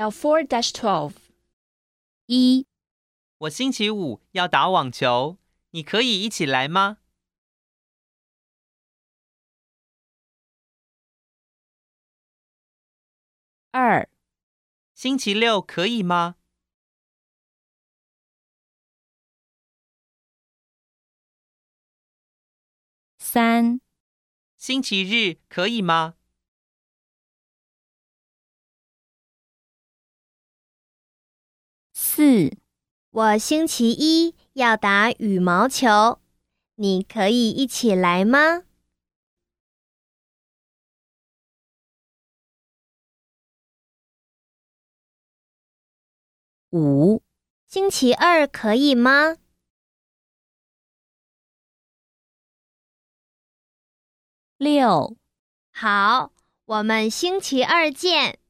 L4-12 1、 我星期五要打网球，你可以一起来吗 2、 星期六可以吗 3、 星期日可以吗 4、 我星期一要打羽毛球，你可以一起来吗 5、 星期二可以吗 6。 好，我们星期二见。